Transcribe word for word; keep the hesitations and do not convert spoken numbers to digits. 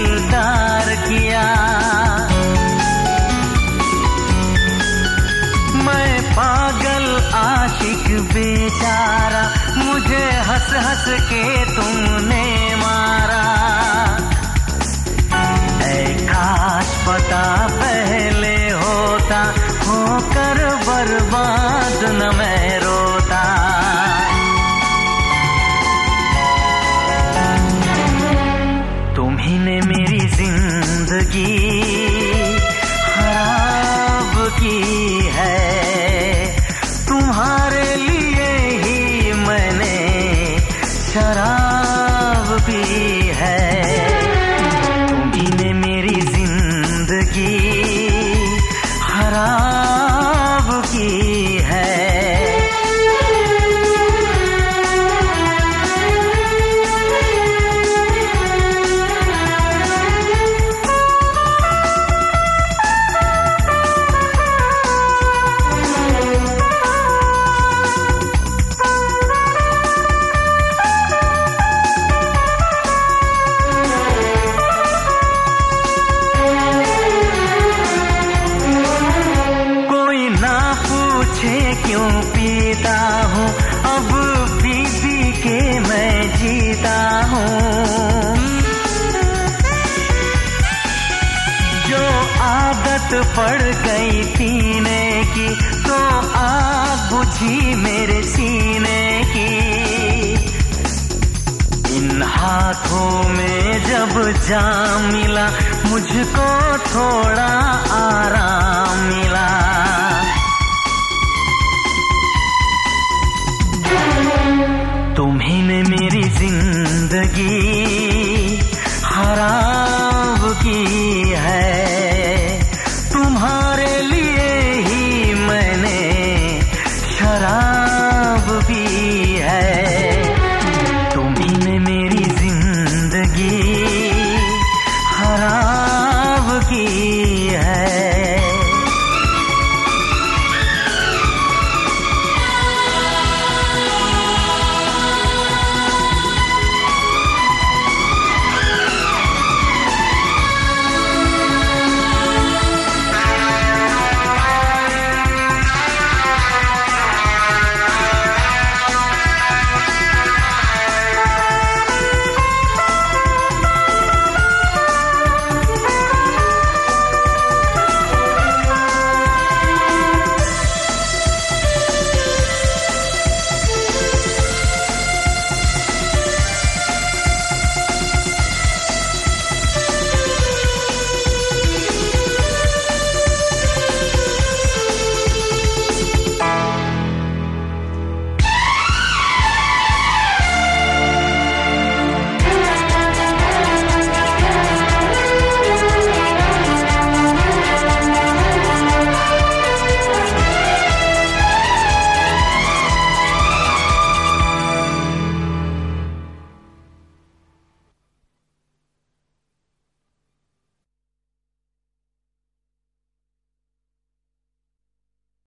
दिलदार किया। मैं पागल आशिक बेचारा, मुझे हंस हंस के तुमने मारा। ऐ काश पता पहले होता, होकर बर्बाद न मैं रोता। तुम्ही ने मेरी जिंदगी खराब की है, तुम्हारे लिए ही मैंने शराब पी है। तुम्ही ने मेरी जिंदगी खराब की है। क्यों पीता हूँ अब पी पी के मैं जीता हूँ। जो आदत पड़ गई पीने की, तो आग बुझी मेरे सीने की। इन हाथों में जब जाम मिला, मुझको थोड़ा आराम मिला।